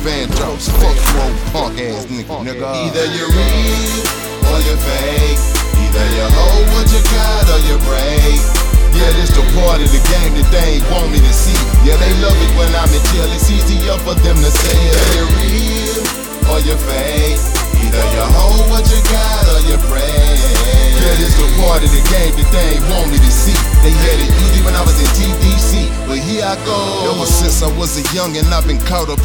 Vandross. Fuck you old punk ass nigga. Either you're real or you're fake. Either you hold what you got or you break. Yeah, this the part of the game that they ain't want me to see. Yeah, they love it when I'm in jail. It's easier for them to say it. Either you're real or you're fake. Either you hold what you got or you break. Yeah, this the part of the game that they ain't want me to see. They had it easy when I was in TDC, but here I go. Ever since I was a youngin', I've been caught up